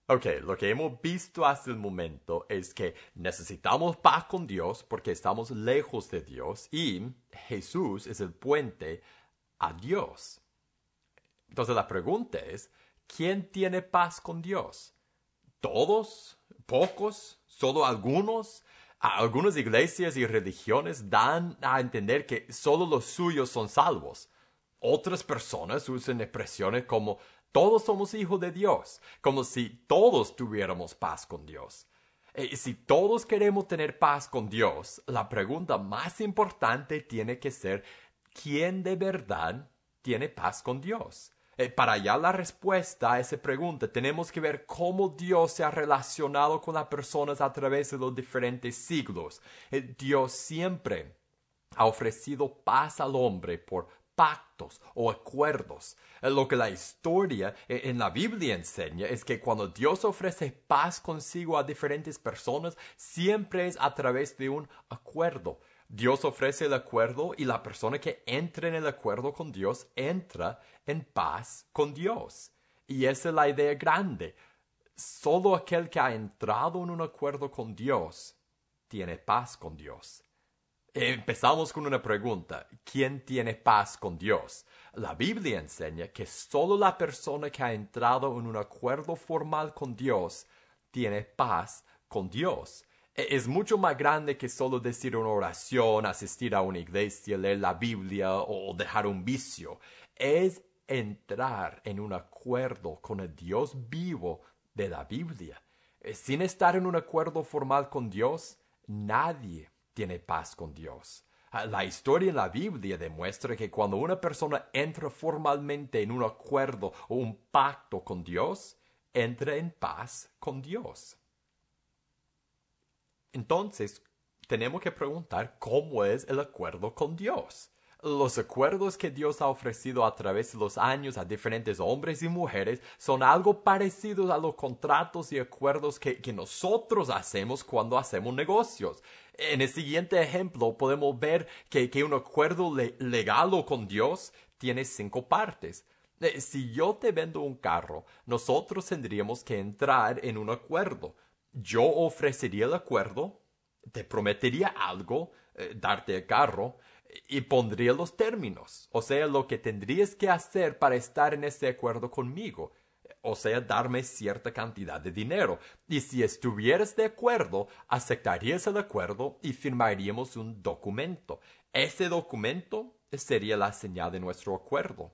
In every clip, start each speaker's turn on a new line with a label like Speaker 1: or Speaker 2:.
Speaker 1: Ok, lo que hemos visto hasta el momento es que necesitamos paz con Dios porque estamos lejos de Dios y Jesús es el puente a Dios. Entonces la pregunta es, ¿quién tiene paz con Dios? ¿Todos? ¿Pocos? ¿Solo algunos? Algunas iglesias y religiones dan a entender que solo los suyos son salvos. Otras personas usan expresiones como todos somos hijos de Dios, como si todos tuviéramos paz con Dios. Si todos queremos tener paz con Dios, la pregunta más importante tiene que ser ¿quién de verdad tiene paz con Dios? Para hallar la respuesta a esa pregunta, tenemos que ver cómo Dios se ha relacionado con las personas a través de los diferentes siglos. Dios siempre ha ofrecido paz al hombre por pactos o acuerdos. Lo que la historia en la Biblia enseña es que cuando Dios ofrece paz consigo a diferentes personas, siempre es a través de un acuerdo. Dios ofrece el acuerdo y la persona que entra en el acuerdo con Dios entra en paz con Dios. Y esa es la idea grande. Solo aquel que ha entrado en un acuerdo con Dios tiene paz con Dios. Empezamos con una pregunta. ¿Quién tiene paz con Dios? La Biblia enseña que solo la persona que ha entrado en un acuerdo formal con Dios tiene paz con Dios. Es mucho más grande que solo decir una oración, asistir a una iglesia, leer la Biblia o dejar un vicio. Es entrar en un acuerdo con el Dios vivo de la Biblia. Sin estar en un acuerdo formal con Dios, nadie tiene paz con Dios. La historia en la Biblia demuestra que cuando una persona entra formalmente en un acuerdo o un pacto con Dios, entra en paz con Dios. Entonces, tenemos que preguntar cómo es el acuerdo con Dios. Los acuerdos que Dios ha ofrecido a través de los años a diferentes hombres y mujeres son algo parecidos a los contratos y acuerdos que nosotros hacemos cuando hacemos negocios. En el siguiente ejemplo podemos ver que un acuerdo legal o con Dios tiene 5 partes. Si yo te vendo un carro, nosotros tendríamos que entrar en un acuerdo. Yo ofrecería el acuerdo, te prometería algo, darte el carro, y pondría los términos, o sea, lo que tendrías que hacer para estar en ese acuerdo conmigo, o sea, darme cierta cantidad de dinero. Y si estuvieras de acuerdo, aceptarías el acuerdo y firmaríamos un documento. Ese documento sería la señal de nuestro acuerdo.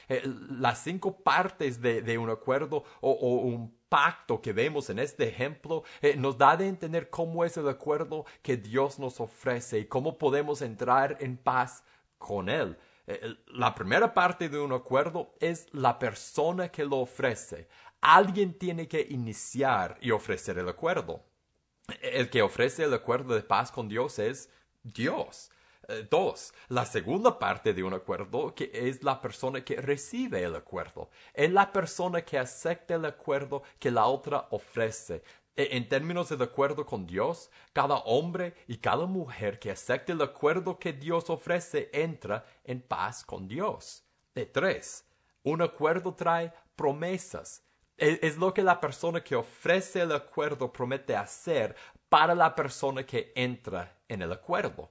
Speaker 1: Las 5 partes de un acuerdo o un pacto que vemos en este ejemplo nos da de entender cómo es el acuerdo que Dios nos ofrece y cómo podemos entrar en paz con Él. La primera parte de un acuerdo es la persona que lo ofrece. Alguien tiene que iniciar y ofrecer el acuerdo. El que ofrece el acuerdo de paz con Dios es Dios. 2. La segunda parte de un acuerdo que es la persona que recibe el acuerdo. Es la persona que acepta el acuerdo que la otra ofrece. En términos del acuerdo con Dios, cada hombre y cada mujer que acepta el acuerdo que Dios ofrece entra en paz con Dios. 3. Un acuerdo trae promesas. Es lo que la persona que ofrece el acuerdo promete hacer para la persona que entra en el acuerdo.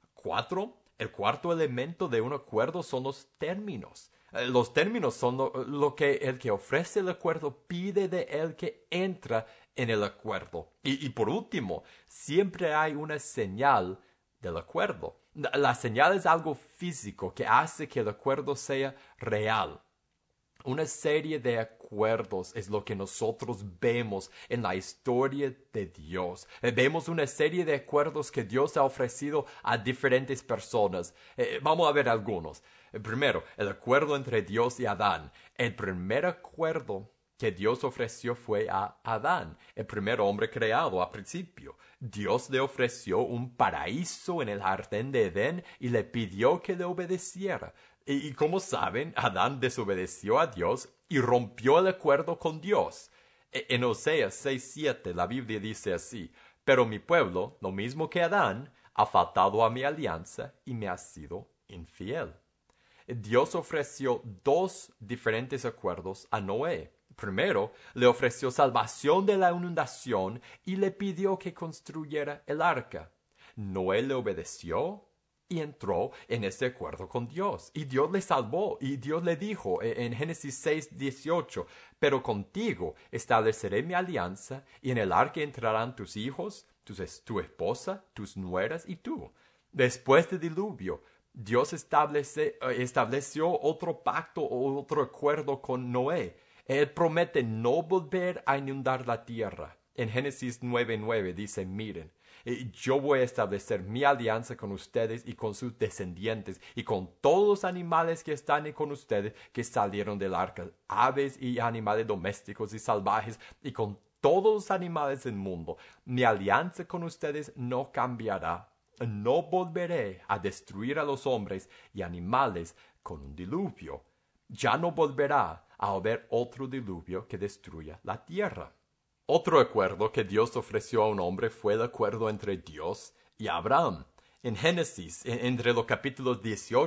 Speaker 1: 4. El cuarto elemento de un acuerdo son los términos. Los términos son lo que el que ofrece el acuerdo pide de el que entra en el acuerdo. Y por último, siempre hay una señal del acuerdo. La señal es algo físico que hace que el acuerdo sea real. Una serie de acuerdos es lo que nosotros vemos en la historia de Dios. Vemos una serie de acuerdos que Dios ha ofrecido a diferentes personas. Vamos a ver algunos. Primero, el acuerdo entre Dios y Adán. El primer acuerdo que Dios ofreció fue a Adán, el primer hombre creado a principio. Dios le ofreció un paraíso en el jardín de Edén y le pidió que le obedeciera. Y como saben, Adán desobedeció a Dios y rompió el acuerdo con Dios. En Oseas 6:7 la Biblia dice así: pero mi pueblo, lo mismo que Adán, ha faltado a mi alianza y me ha sido infiel. Dios ofreció 2 diferentes acuerdos a Noé. Primero, le ofreció salvación de la inundación y le pidió que construyera el arca. Noé le obedeció y entró en ese acuerdo con Dios. Y Dios le salvó. Y Dios le dijo en Génesis 6:18, pero contigo estableceré mi alianza, y en el arca entrarán tus hijos, tu esposa, tus nueras y tú. Después del diluvio, Dios estableció otro pacto o otro acuerdo con Noé. Él promete no volver a inundar la tierra. En Génesis 9:9 dice, miren, yo voy a establecer mi alianza con ustedes y con sus descendientes y con todos los animales que están con ustedes que salieron del arca, aves y animales domésticos y salvajes, y con todos los animales del mundo. Mi alianza con ustedes no cambiará. No volveré a destruir a los hombres y animales con un diluvio. Ya no volverá a haber otro diluvio que destruya la tierra. Otro acuerdo que Dios ofreció a un hombre fue el acuerdo entre Dios y Abraham. En Génesis, entre los capítulos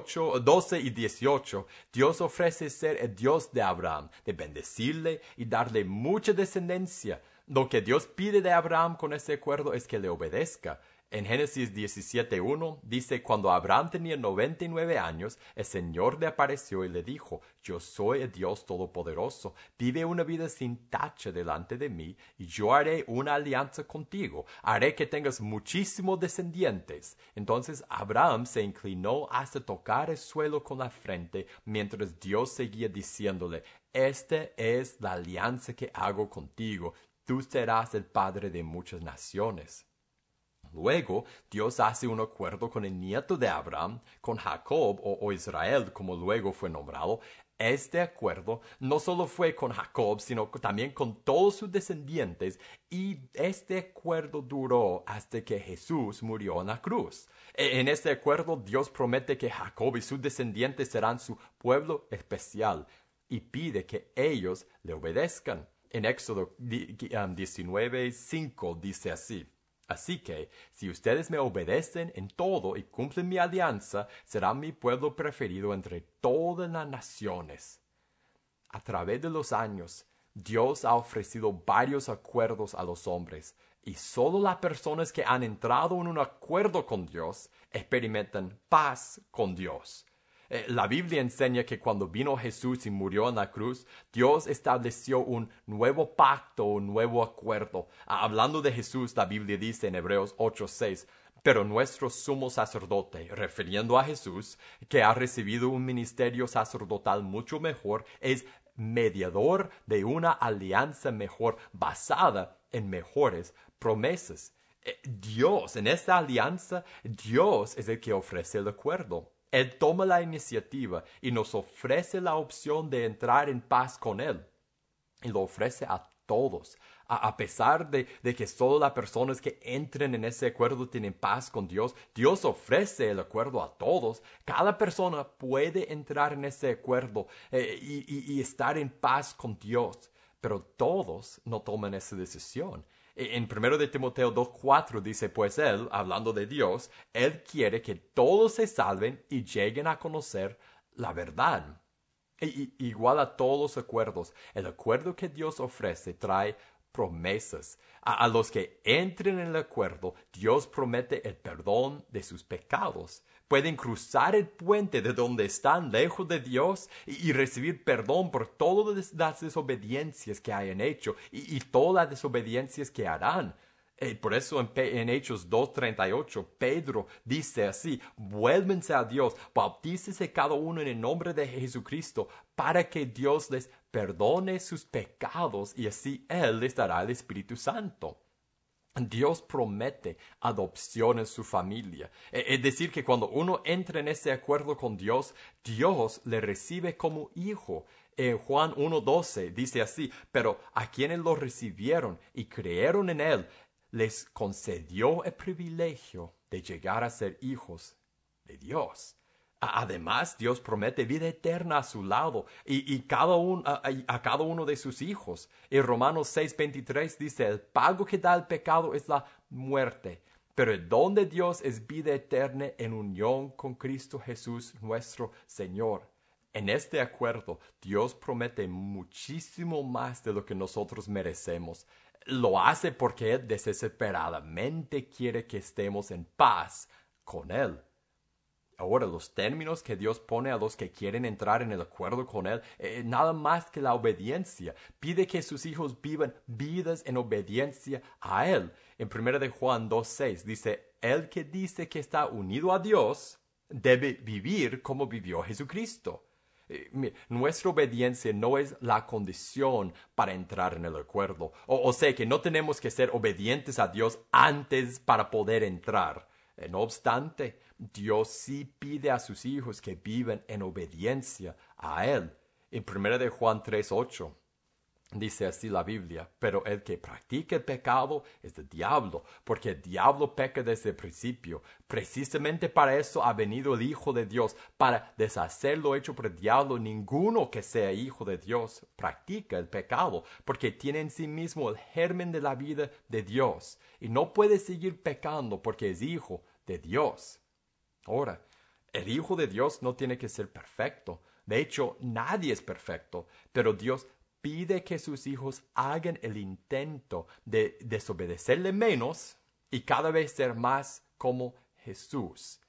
Speaker 1: 12 y 18, Dios ofrece ser el Dios de Abraham, de bendecirle y darle mucha descendencia. Lo que Dios pide de Abraham con ese acuerdo es que le obedezca. En Génesis 17:1 dice, cuando Abraham tenía 99 años, el Señor le apareció y le dijo, yo soy el Dios Todopoderoso, vive una vida sin tacha delante de mí, y yo haré una alianza contigo, haré que tengas muchísimos descendientes. Entonces Abraham se inclinó hasta tocar el suelo con la frente, mientras Dios seguía diciéndole, esta es la alianza que hago contigo, tú serás el padre de muchas naciones. Luego, Dios hace un acuerdo con el nieto de Abraham, con Jacob o Israel, como luego fue nombrado. Este acuerdo no solo fue con Jacob, sino también con todos sus descendientes, y este acuerdo duró hasta que Jesús murió en la cruz. En este acuerdo, Dios promete que Jacob y sus descendientes serán su pueblo especial, y pide que ellos le obedezcan. En Éxodo 19:5 dice así, así que, si ustedes me obedecen en todo y cumplen mi alianza, serán mi pueblo preferido entre todas las naciones. A través de los años, Dios ha ofrecido varios acuerdos a los hombres, y solo las personas que han entrado en un acuerdo con Dios experimentan paz con Dios. La Biblia enseña que cuando vino Jesús y murió en la cruz, Dios estableció un nuevo pacto, un nuevo acuerdo. Hablando de Jesús, la Biblia dice en Hebreos 8:6, pero nuestro sumo sacerdote, refiriendo a Jesús, que ha recibido un ministerio sacerdotal mucho mejor, es mediador de una alianza mejor, basada en mejores promesas. Dios, en esta alianza, Dios es el que ofrece el acuerdo. Él toma la iniciativa y nos ofrece la opción de entrar en paz con Él. Y lo ofrece a todos. A pesar de que solo las personas que entren en ese acuerdo tienen paz con Dios, Dios ofrece el acuerdo a todos. Cada persona puede entrar en ese acuerdo y estar en paz con Dios. Pero todos no toman esa decisión. En 1 de Timoteo 2:4 dice, pues Él, hablando de Dios, Él quiere que todos se salven y lleguen a conocer la verdad. Igual a todos los acuerdos, el acuerdo que Dios ofrece trae promesas. A los que entren en el acuerdo, Dios promete el perdón de sus pecados. Pueden cruzar el puente de donde están lejos de Dios y recibir perdón por todas las desobediencias que hayan hecho y todas las desobediencias que harán. Por eso en Hechos 2:38, Pedro dice así, vuélvense a Dios, bautícese cada uno en el nombre de Jesucristo, para que Dios les perdone sus pecados y así Él les dará el Espíritu Santo. Dios promete adopción en su familia. Es decir, que cuando uno entra en ese acuerdo con Dios, Dios le recibe como hijo. Juan 1:12 dice así, pero a quienes lo recibieron y creyeron en Él, les concedió el privilegio de llegar a ser hijos de Dios. Además, Dios promete vida eterna a su lado y a cada uno de sus hijos. En Romanos 6:23 dice, el pago que da el pecado es la muerte, pero el don de Dios es vida eterna en unión con Cristo Jesús nuestro Señor. En este acuerdo, Dios promete muchísimo más de lo que nosotros merecemos. Lo hace porque Él desesperadamente quiere que estemos en paz con Él. Ahora, los términos que Dios pone a los que quieren entrar en el acuerdo con Él, nada más que la obediencia. Pide que sus hijos vivan vidas en obediencia a Él. En 1 de Juan 2:6 dice, el que dice que está unido a Dios debe vivir como vivió Jesucristo. Nuestra obediencia no es la condición para entrar en el acuerdo. O sea que no tenemos que ser obedientes a Dios antes para poder entrar. No obstante, Dios sí pide a sus hijos que vivan en obediencia a Él. En 1 de Juan 3:8 dice así la Biblia, pero el que practica el pecado es del diablo, porque el diablo peca desde el principio. Precisamente para eso ha venido el Hijo de Dios, para deshacer lo hecho por el diablo. Ninguno que sea hijo de Dios practica el pecado, porque tiene en sí mismo el germen de la vida de Dios, y no puede seguir pecando porque es hijo de Dios. Ahora, el Hijo de Dios no tiene que ser perfecto. De hecho, nadie es perfecto, pero Dios pide que sus hijos hagan el intento de desobedecerle menos y cada vez ser más como Jesús.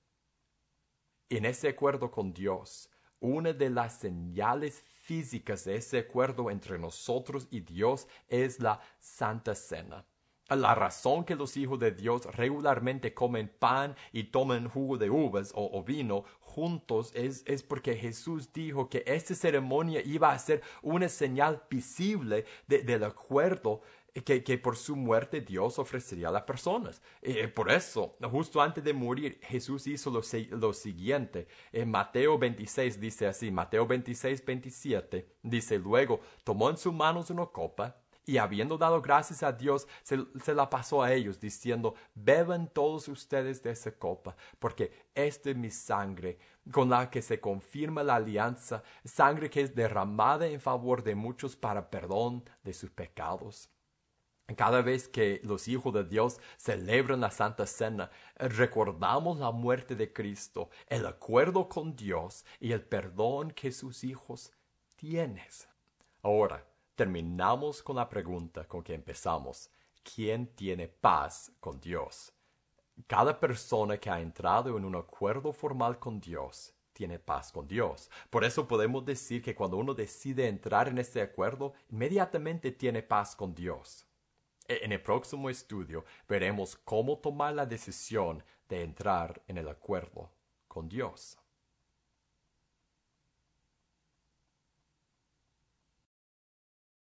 Speaker 1: En ese acuerdo con Dios, una de las señales físicas de ese acuerdo entre nosotros y Dios es la Santa Cena. La razón que los hijos de Dios regularmente comen pan y toman jugo de uvas o vino juntos es porque Jesús dijo que esta ceremonia iba a ser una señal visible del acuerdo que por su muerte Dios ofrecería a las personas. Por eso, justo antes de morir, Jesús hizo lo siguiente. En Mateo 26 dice así, Mateo 26:27, dice, luego tomó en sus manos una copa, y habiendo dado gracias a Dios, se la pasó a ellos, diciendo, beban todos ustedes de esa copa, porque esta es mi sangre, con la que se confirma la alianza, sangre que es derramada en favor de muchos para perdón de sus pecados. Cada vez que los hijos de Dios celebran la Santa Cena, recordamos la muerte de Cristo, el acuerdo con Dios y el perdón que sus hijos tienen. Ahora, terminamos con la pregunta con que empezamos. ¿Quién tiene paz con Dios? Cada persona que ha entrado en un acuerdo formal con Dios tiene paz con Dios. Por eso podemos decir que cuando uno decide entrar en este acuerdo, inmediatamente tiene paz con Dios. En el próximo estudio veremos cómo tomar la decisión de entrar en el acuerdo con Dios.